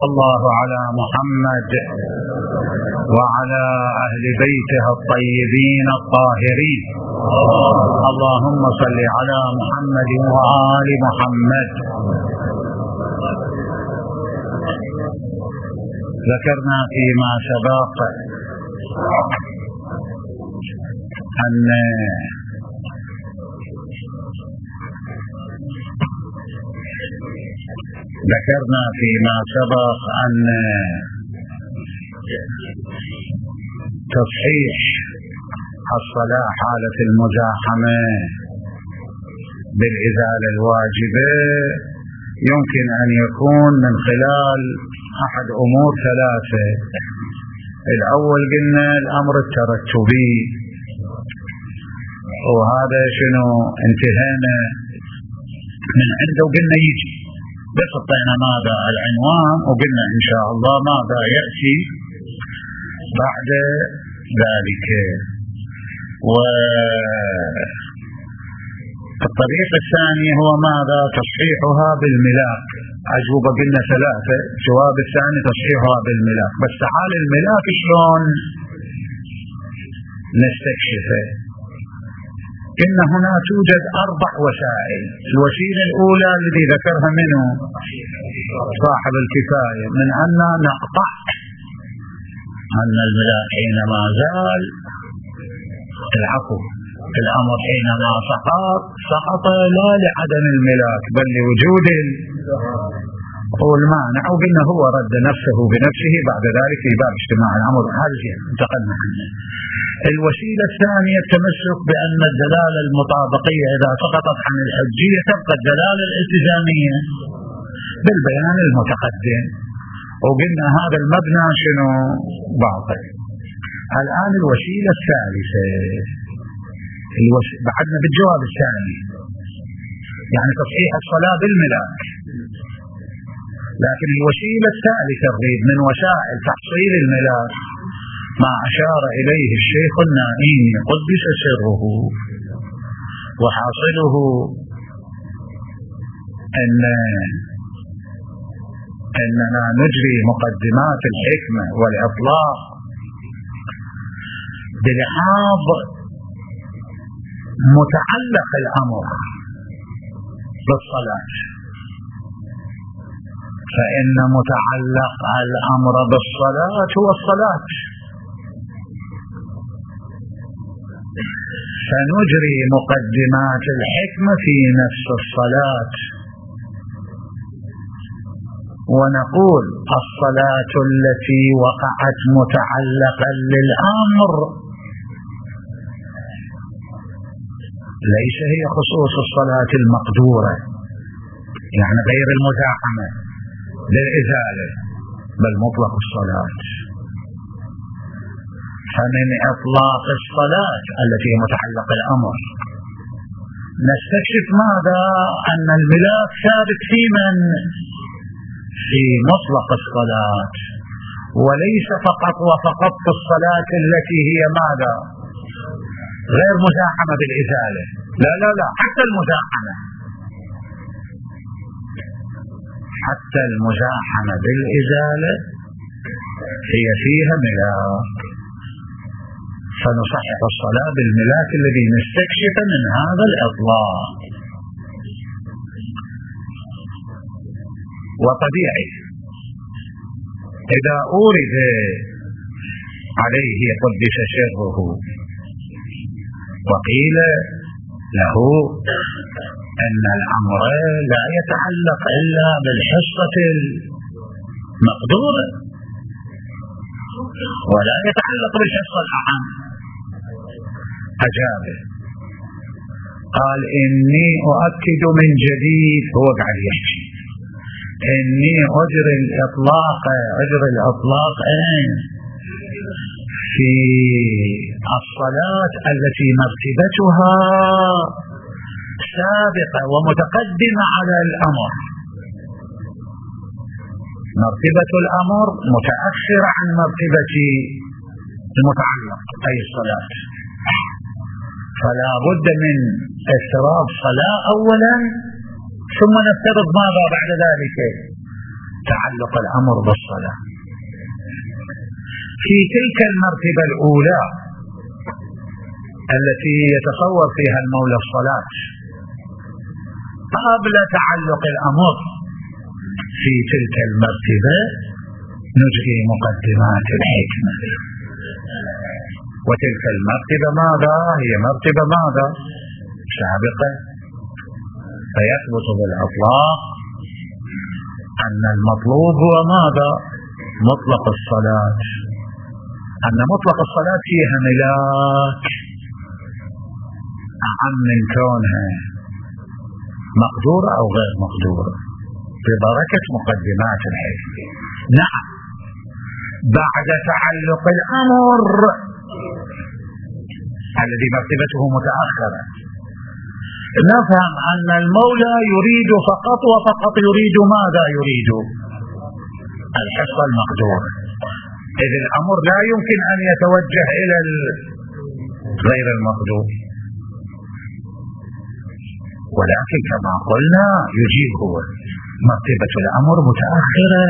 الله على محمد وعلى أهل بيته الطيبين الطاهرين. اللهم صل على محمد وآل محمد. ذكرنا فيما سبق أن تصحيح الصلاة حالة المزاحمة بالإزالة الواجبة يمكن أن يكون من خلال أحد أمور ثلاثة. الأول قلنا الأمر الترتبي، وهذا شنو انتهينا من عنده وقلنا يجي، بس اعطينا ماذا العنوان وقلنا إن شاء الله ماذا يأتي بعد ذلك. والطريق الثاني هو ماذا؟ تصحيحها بالملاك. أجوبة قلنا ثلاثة، جواب الثاني تصحيحها بالملاك. بس حال الملاك شلون نستكشفه؟ إن هنا توجد 4 وسائل. الوسيلة الأولى التي ذكرها منه صاحب الكفاية، من أن نقطع أن الملاك حينما زال العفو، الأمر حينما سقط لا لعدم الملاك بل لوجود المانع، وقلنا هو رد نفسه بنفسه بعد ذلك في باب اجتماع الأمر. هذه انتقلنا عنه. الوسيلة الثانية التمسك بأن الدلالة المطابقية إذا سقطت عن الحجية تبقى الدلالة الالتزامية بالبيان المتقدم، وقلنا هذا المبنى شنو باطل. الآن الوسيلة الثالثة بعدنا بالجواب الثاني، يعني تصحيح الصلاة بالملاك، لكن الوسيلة الثالثة الريد من وسائل تحصيل الملاك ما أشار إليه الشيخ النائمي قدس سره، وحاصله أننا نجري مقدمات الحكمة والإطلاق بلحاظ متعلق الأمر بالصلاة، فإن متعلق الأمر بالصلاة هو الصلاة، فنجري مقدمات الحكمة في نفس الصلاة ونقول الصلاة التي وقعت متعلقا للأمر ليس هي خصوص الصلاة المقدورة، يعني غير المزاحمة للإزالة، بل مطلق الصلاة. فمن إطلاق الصلاة التي متعلق الأمر نستكشف ماذا؟ أن الملاك ثابت في مطلق الصلاة، وليس فقط وفقط في الصلاة التي هي ماذا؟ غير مزاحمة بالإزالة، لا لا لا، حتى المزاحمة بالإزالة هي فيها ملاك، فنصحح الصلاة بالملاك الذي نستكشف من هذا الإطلاق. وطبيعي إذا أورد عليه قدس سره وقيل له أن الأمر لا يتعلق إلا بالحصة المقدورة ولا يتعلق بالحصة الأعم، أجابه قال إني أؤكد من جديد، هو قاعد يحكي إني أجري الإطلاق في الصلاة التي مرتبتها سابقة ومتقدمة على الأمر، مرتبة الأمر متأخرة عن مرتبة المتعلق أي الصلاة، فلا بد من افتراض صلاة أولا ثم نفترض ماذا بعد ذلك. تعلق الأمر بالصلاة. في تلك المرتبة الأولى التي يتصور فيها المولى الصلاة قبل تعلق الأمر، في تلك المرتبة نجري مقدمات الحكمة. وتلك المرتبة ماذا؟ هي مرتبة ماذا؟ سابقة. فيثبت بالإطلاق أن المطلوب هو ماذا؟ مطلق الصلاة، أن مطلق الصلاة فيها ملاك أعم من كونها مقدورة أو غير مقدورة ببركة مقدمات الحكمة. نعم، بعد تعلق الأمر الذي مرتبته متأخرة نفهم أن المولى يريد فقط وفقط يريد ماذا؟ يريد الحصة المقدورة، إذ الأمر لا يمكن أن يتوجه إلى غير المقدور، ولكن كما قلنا يجيب هو مرتبة الأمر متأخرة،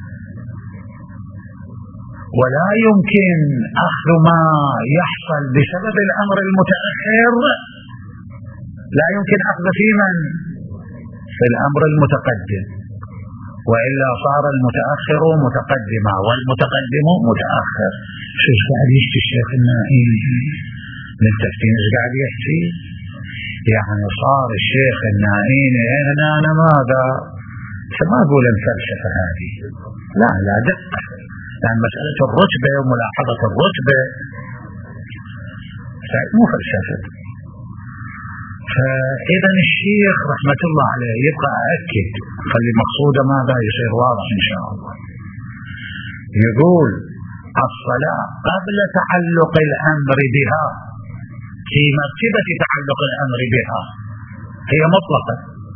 ولا يمكن أخذ ما يحصل بسبب الأمر المتأخر، لا يمكن أخذ في الأمر المتقدم، وإلا صار المتأخر متقدما والمتقدم متأخر. شو قاعد يحكي الشيخ النائي من التفتين؟ ايش قاعد يحكي؟ يعني صار الشيخ النائي أنا ماذا؟ ما أقول الفلسفة هذه، لا دقة، يعني مسألة الرتبة وملاحظة الرتبة مو فلسفة. فإذا الشيخ رحمة الله عليه يبقى أأكد، خلي مقصوده ماذا يصير واضح إن شاء الله. يقول الصلاة قبل تعلق الأمر بها، في مرتبة تعلق الأمر بها هي مطلقة،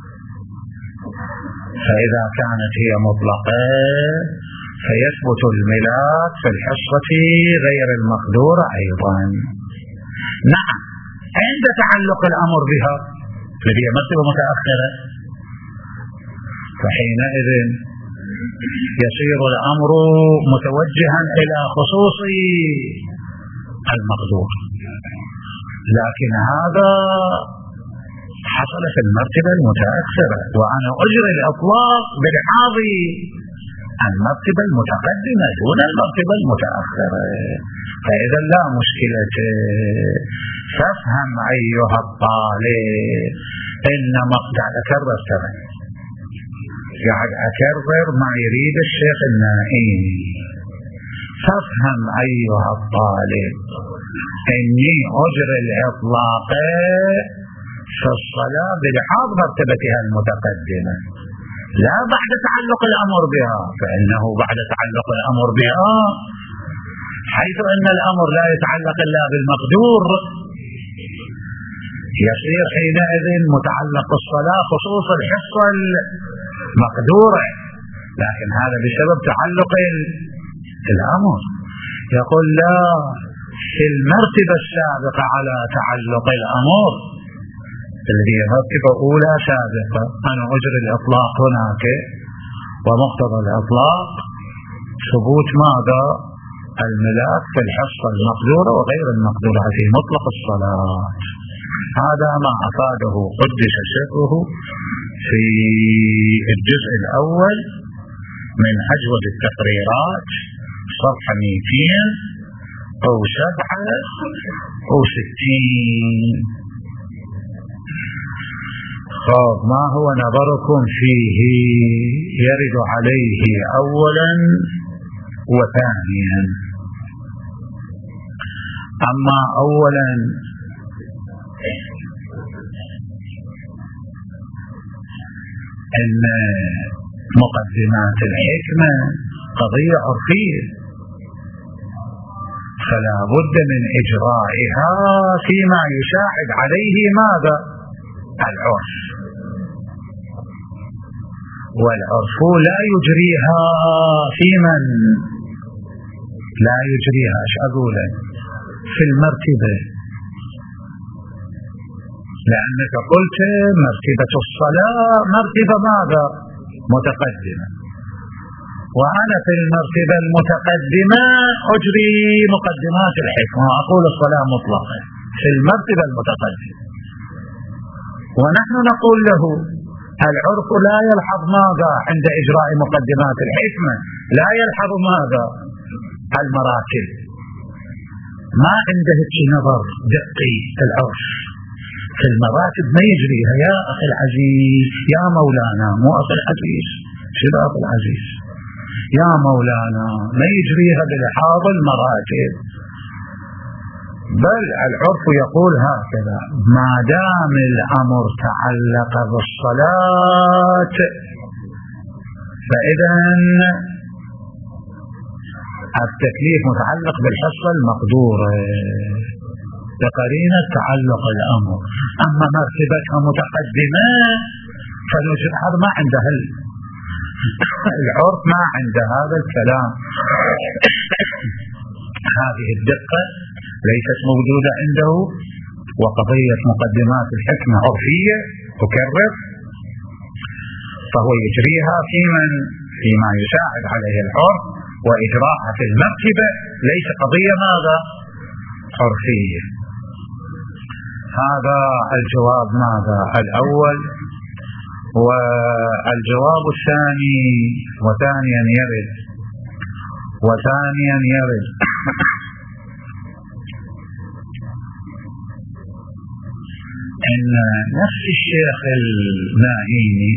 فإذا كانت هي مطلقة فيثبت الملاك في الحصة غير المقدورة أيضا. نعم، عند تعلق الأمر بها الذي هي مرتبة متأخرة فحينئذ يصير الأمر متوجها إلى خصوص المقدور، لكن هذا حصل في المرتبة المتأخرة، وأنا أجري الإطلاق بلحاظ المرتبة المتقدمة دون المرتبة المتأخرة. فإذا لا مشكلة. فافهم أيها الطالب إن قاعد أكرر ترى، قاعد أكرر ما يريد الشيخ النائي. فافهم أيها الطالب إني أجري الإطلاق في الصلاة بلحاظ مرتبتها المتقدمة، لا بعد تعلق الأمر بها، فإنه بعد تعلق الأمر بها حيث أن الأمر لا يتعلق إلا بالمقدور يصير حينئذ متعلق الصلاة خصوص الحصة المقدورة، لكن هذا بسبب تعلق الأمر. يقول لا، في المرتبة السابقة على تعلق الأمر الذي هي مرتبة أولى سابقة أنا أجري الإطلاق هناك، ومقتضى الإطلاق ثبوت ماذا؟ الملاك في الحصة المقدورة وغير المقدورة في مطلق الصلاة. هذا ما أفاده قدس سره في الجزء الأول من أجوبة التقريرات صفحة 200 أو 7 أو 60. خب، ما هو نظركم فيه؟ يرد عليه أولا وثانيا. أما أولا أن مقدمات الحكمة قضية عرفية، فلا بد من إجرائها فيما يساعد عليه ماذا؟ العرف، والعرف لا يجريها في من لا يجريها أقول في المرتبة، لأنك قلت مرتبة الصلاة مرتبة ماذا؟ متقدمة، وأنا في المرتبة المتقدمة أجري مقدمات الحكمة وأقول الصلاة مطلقة في المرتبة المتقدمة، ونحن نقول له العرف لا يلحظ ماذا عند إجراء مقدمات الحكمة، لا يلحظ ماذا المراتب، ما عنده نظر دقي العرف في المراتب ما يجريها. يا أخي العزيز، يا مولانا، مو أخي العزيز، شنو أخي العزيز، يا مولانا، ما يجريها بلحاظ المراتب، بل العرف يقول هكذا: ما دام الأمر تعلق بالصلاة فإذا التكليف متعلق بالحصة المقدورة بقرينة تعلق الأمر. أما مرتبتها متقدمة فنجد هذا ما عندها العرف، ما عند هذا الكلام. هذه الدقة ليست موجودة عنده. وقضية مقدمات الحكمة عرفية تكرر، فهو يجريها فيما يساعد عليه العرف، وإجراءها في المرتبة ليس قضية ماذا عرفية. هذا الجواب ماذا الأول. والجواب الثاني وثانيا يرد إن نفس الشيخ الناهيني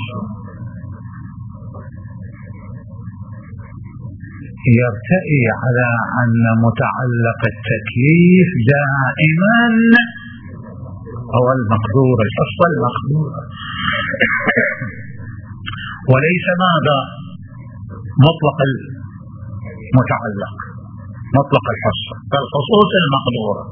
يرتئي على أن متعلق التكليف دائما هو المقدور، الحصة المقدورة، وليس ماذا مطلق المتعلق، مطلق الحصة، فالخصوص المقدورة.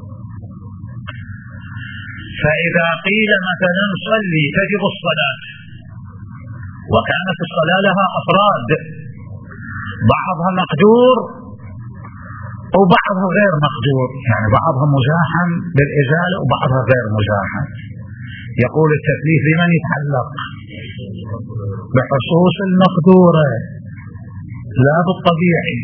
فإذا قيل مثلا صلي تجب الصلاة، وكانت الصلاة لها أفراد، بعضها مقدور وبعضها غير مقدور، يعني بعضها مزاحم بالإزالة وبعضها غير مزاحم. يقول التكليف بمن يتعلق؟ بخصوص المقدورة لا بالطبيعي،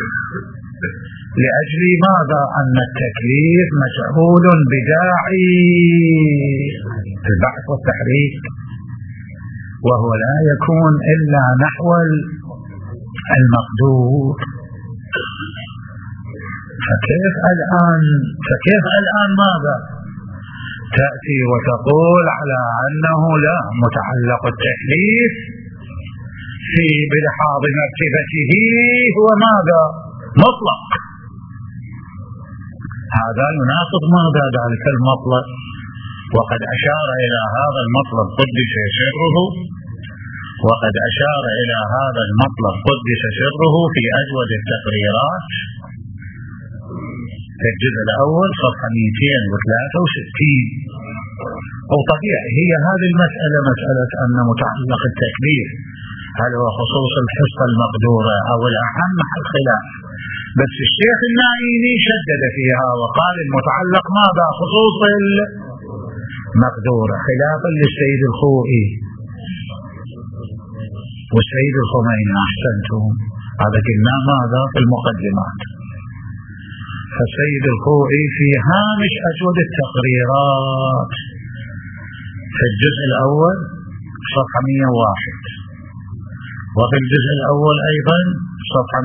لأجل ماذا؟ أن التكليف مشغول بداعي البعث والتحريك، وهو لا يكون إلا نحو المقدور. فكيف الآن ماذا تأتي وتقول على أنه لا متعلق التكليف في بلحاظ مرتبته هو ماذا مطلق؟ هذا يناقض ماذا ذلك المطلق، وقد أشار إلى هذا المطلق قدس سره، وقد أشار إلى هذا المطلق قدس سره في أجود التقريرات في الجزء الأول صفحة 263. وطبيعي هي هذه المسألة مسألة أن متعلق التكليف هل هو خصوص الحصة المقدورة أو الأهم محل خلاف، بس الشيخ الناعيني شدد فيها وقال المتعلق ماذا خصوص المقدورة، خلافا للسيد الخوئي والسيد الخميني. أحسنتم، هذا قلنا ماذا في المقدمات. فالسيد الخوئي في هامش أجود التقريرات في الجزء الأول صفحة 101، وفي الجزء الأول أيضا صفحة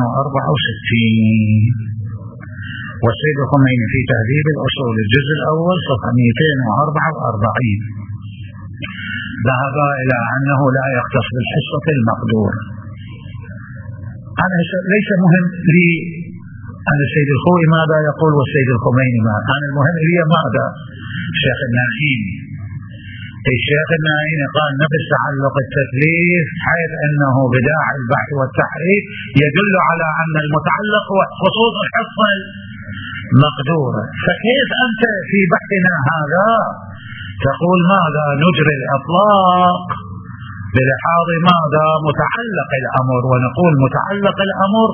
264، والسيد الخميني في تهذيب الأصول الجزء الأول صفحة 244 ذهب إلى أنه لا يختص بالحصة المقدورة. أنا ليس مهم لي أن السيد الخوئي ماذا يقول والسيد الخميني ماذا، أنا المهم لي ماذا الشيخ الناعيني. الشيخ الناعيني قال نفس تعلق التكليف حيث أنه بداعي البحث والتحريك يدل على أن المتعلق هو خصوص الحصة المقدورة. فكيف أنت في بحثنا هذا تقول ماذا نجري الإطلاق بلحاظ ماذا متعلق الأمر، ونقول متعلق الأمر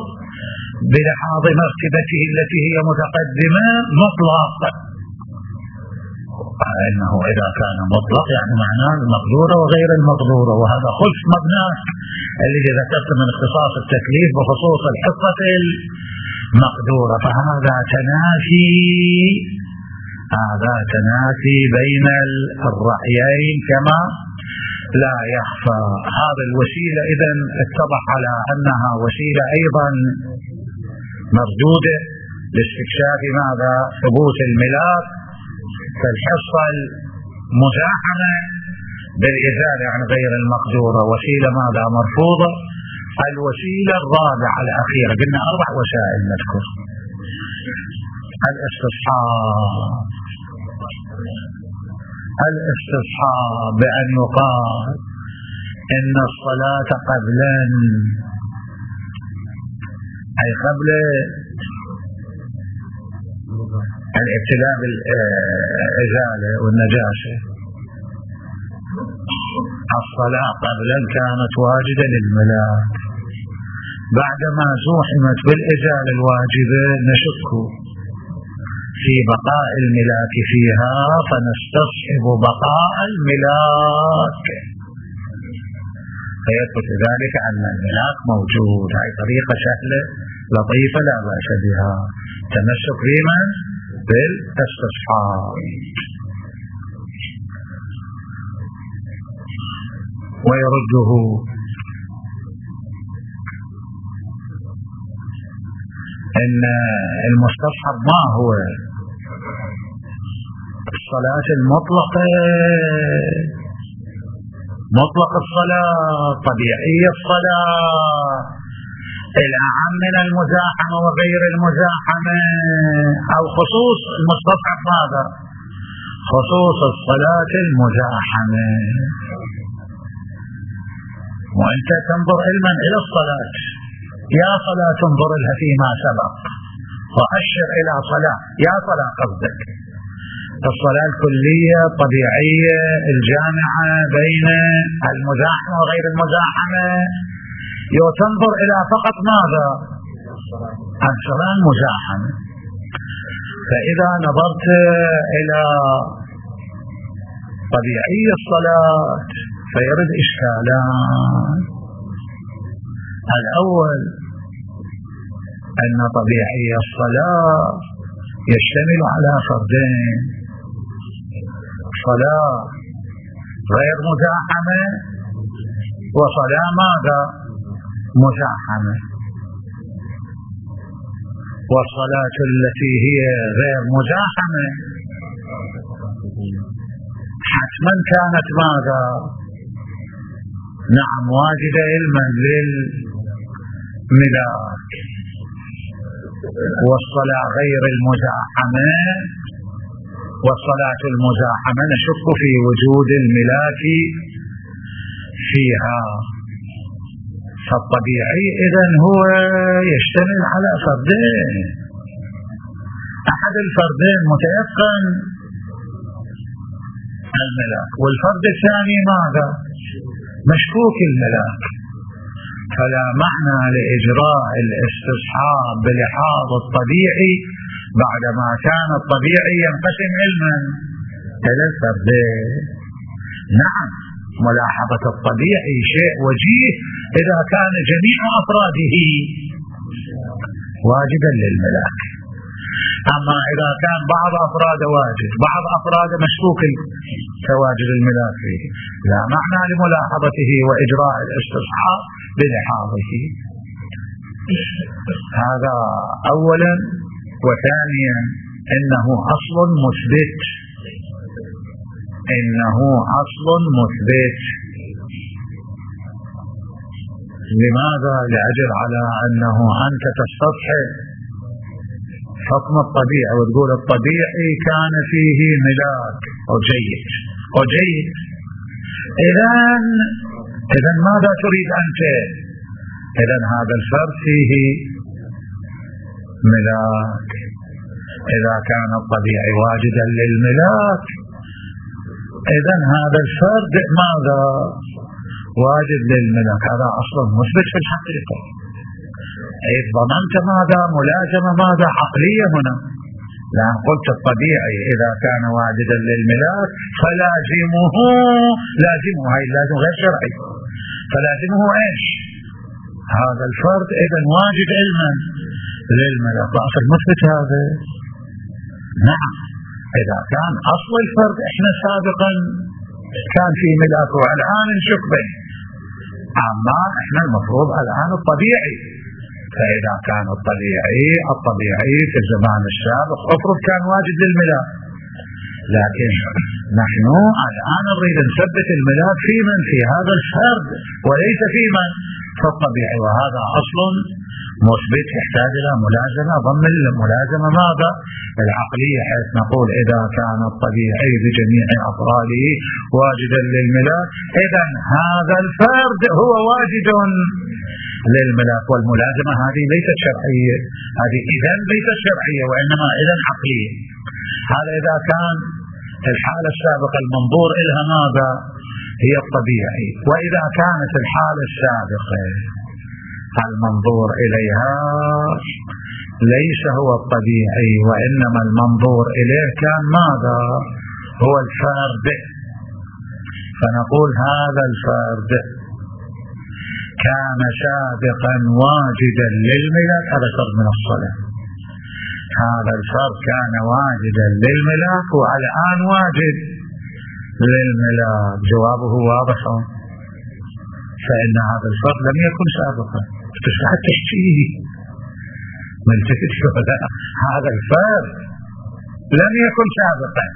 بلحاظ مرتبته التي هي متقدمة مطلق. أنه إذا كان مطلق يعني معناه المقدورة وغير المقدورة، وهذا خلف مبناه الذي ذكرت من اختصاص التكليف بخصوص الحصة المقدورة. فهذا تنافي بين الرأيين كما لا يخفى. هذا الوسيلة إذن اتضح على أنها وسيلة أيضا مردودة لاستكشاف ماذا؟ ثبوت الملاك كالحصة المزاحمة بالإزالة عن غير المقدورة، وسيلة ماذا؟ مرفوضة. الوسيلة الرابعة الأخيرة، قلنا 4 وسائل نذكر: الاستصحاب بأن يقال إن الصلاة قبلا، أي قبل الابتلاء بالإزالة والنجاسة، الصلاة قبلا كانت واجدة للملاك، بعدما زوحمت بالإزالة الواجبة نشك في بقاء الملاك فيها، فنستصحب بقاء الملاك، فيثبت ذلك أن الملاك موجود. هذه طريقة سهلة لطيفة لا بأس بها، تمسك بمن؟ بالاستصحاب. ويرده أن المستصحب ما هو الصلاة المطلقة، مطلق الصلاة، طبيعية الصلاة، الأعم من المزاحمة وغير المزاحمة، أو خصوص المستصحب ماذا؟ خصوص الصلاة المزاحمة. وأنت تنظر علما إلى الصلاة، يا صلاة انظر لها فيما سبق وأشر إلى صلاة، يا صلاة قصدك الصلاة الكلية الطبيعية الجامعة بين المزاحمة وغير المزاحمة، تنظر إلى فقط ماذا؟ الصلاة المزاحمة. فإذا نظرت إلى طبيعية الصلاة فيرد إشكالان. الأول أن طبيعي الصلاة يشتمل على فردين: صلاة غير مزاحمة وصلاة ماذا؟ مزاحمة. والصلاة التي هي غير مزاحمة حتما كانت ماذا؟ نعم واجدة علما للملاك. والصلاة غير المزاحمة والصلاة المزاحمة نشك في وجود الملاك فيها. فالطبيعي إذن هو يشتمل على فردين: أحد الفردين متيقن الملاك، والفرد الثاني ماذا؟ مشكوك الملاك. فلا معنى لإجراء الاستصحاب بلحاظ الطبيعي بعدما كان الطبيعي ينقسم علما إلى الفردين. نعم ملاحظة الطبيعي شيء وجيه إذا كان جميع أفراده واجبا للملاك، أما إذا كان بعض أفراد واجب بعض أفراد مشكوك كواجب الملاك فيه لا معنى لملاحظته وإجراء الاستصحاب بلحاظه. هذا أولا. وثانيا إنه أصل مثبت، إنه أصل مثبت. لماذا؟ لأجل على أنه أنت تستصحب حكم الطبيعي وتقول الطبيعي كان فيه ملاك أو جيد. إذن ماذا تريد أنت؟ إذن هذا الفرد فيه ملاك. إذا كان الطبيعي واجدا للملاك إذن هذا الفرد ماذا؟ واجد للملاك. هذا أصلا مثبت في الحقيقة. إذ ضمنت ماذا؟ ملازمة ماذا؟ عقلية هنا. لأن قلت الطبيعي إذا كان واجدا للملاك فلازمه هاي اللازم غير شرعي، فلازمه إيش؟ هذا الفرد إذن واجد علما للملاك. وأصل مثبت هذا نعم إذا كان أصل الفرد إحنا سابقا كان في ملاك والآن نشك به، أما إحنا المفروض الآن الطبيعي. فإذا كان الطبيعي في الزمان السابق أفرض كان واجد للملاك، لكن نحن الآن نريد نثبت الملاك في من؟ في هذا الفرد وليس في من؟ في الطبيعي. وهذا أصل مثبت يحتاج إلى ملازمة. ضمن الملازمة ماذا؟ العقلية، حيث نقول إذا كان الطبيعي بجميع أفراده واجدا للملاك إذن هذا الفرد هو واجد للملاك. والملازمة هذه ليست شرعية، هذه إذن ليست شرعية وإنما إذن عقلية. هذا إذا كان الحالة السابقة المنظور إلها ماذا؟ هي الطبيعي. وإذا كانت الحالة السابقة المنظور إليها ليس هو الطبيعي وإنما المنظور إليه كان ماذا؟ هو الفرد. فنقول هذا الفرد كان سابقا واجدا للملاك، هذا فرد من الصلاة. هذا الفرد كان واجدا للملاك والآن واجد للملاك. جوابه واضح، فإن هذا الفرد لم يكن سابقا. تشرح تحكيه ملتفت ولا هذا الفرد لم يكن سابقا،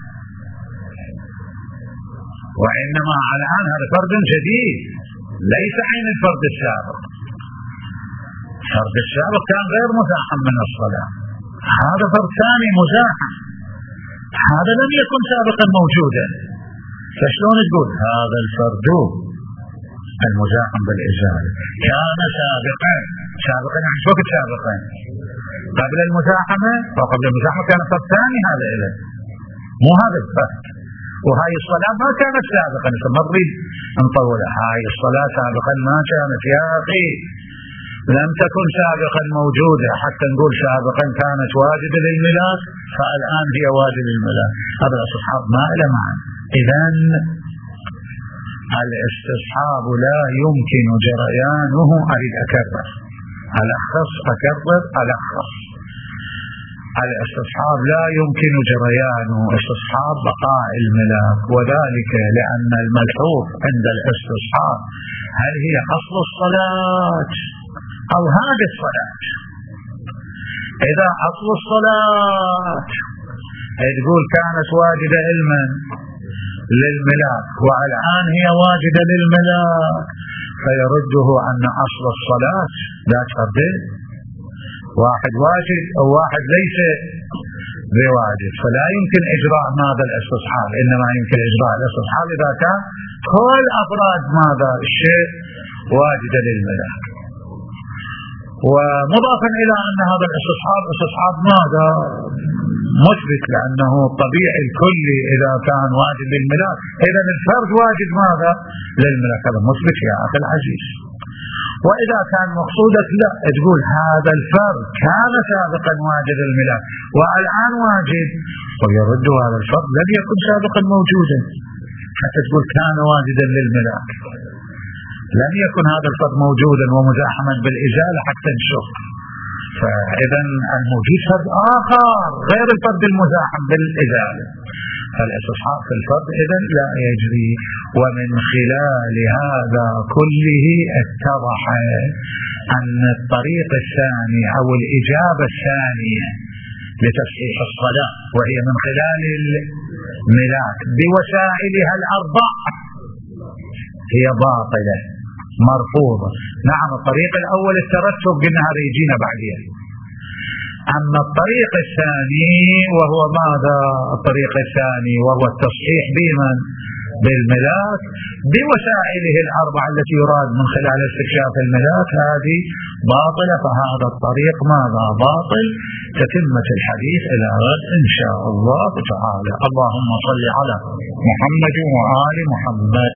وإنما الآن هذا فرد جديد ليس عين الفرد السابق. الفرد السابق كان غير مزاحم من الصلاة، هذا فرد ثاني مزاحم، هذا لم يكن سابقا موجودا. فشلون تقول هذا الفرد المزاحم بالإزالة كان سابقا يعني شو وقت سابقا؟ قبل المزاحمة، وقبل المزاحمة كان فرد ثاني هذا إله، مو هذا الفرد. وهاي الصلاة ما كانت سابقا، نريد نطول. هاي الصلاة سابقا ما كانت يا أخي، لم تكن سابقا موجودة حتى نقول سابقا كانت واجدة للملاك فالآن هي واجدة للملاك. هذا الاستصحاب ما إلى معنى. إذن الاستصحاب لا يمكن جريانه، أريد أكرر الأخص الاستصحاب لا يمكن جريانه استصحاب بقاء الملاك، وذلك لأن الملحوظ عند الاستصحاب هل هي أصل الصلاة أو هذه الصلاة. إذا أصل الصلاة تقول كانت واجدة علما للملاك والآن هي واجدة للملاك، فيرده أن أصل الصلاة لا تفرد، واحد واجد أو واحد ليس بواجد، فلا يمكن إجراء ماذا الاستصحاب، إنما يمكن إجراء الاستصحاب إذا كان كل أفراد ماذا الشيء واجدة للملاك. ومضافا إلى أن هذا الاستصحاب ماذا مثبت، لأنه طبيعي الكلي إذا كان واجد للملاك إذا الفرد واجد ماذا للملاك، هذا مثبت يا أخي العزيز. وإذا كان مقصودك لا تقول هذا الفرد كان سابقا واجد الملاك والآن واجد، ويرد هذا الفرد لم يكن سابقا موجودا حتى تقول كان واجدا للملاك، لم يكن هذا الفرد موجودا ومزاحما بالإزالة حتى نشوف. فإذا الموجود فرد آخر غير الفرد المزاحم بالإزالة، فالاستصحاب في الفرد إذن لا يجري. ومن خلال هذا كله اتضح أن الطريق الثاني أو الإجابة الثانية لتصحيح الصلاة وهي من خلال الملاك بوسائلها الأربع هي باطلة مرفوضة. نعم الطريق الأول الترتب قلنا هذا يجينا بعدين، أما الطريق الثاني وهو ماذا؟ الطريق الثاني وهو التصحيح بمن؟ بالملاك بوسائله الأربع التي يراد من خلال استكشاف الملاك، هذه باطلة. فهذا الطريق ماذا؟ باطل. تتمة الحديث إلى غد إن شاء الله تعالى. اللهم صل على محمد وآل محمد.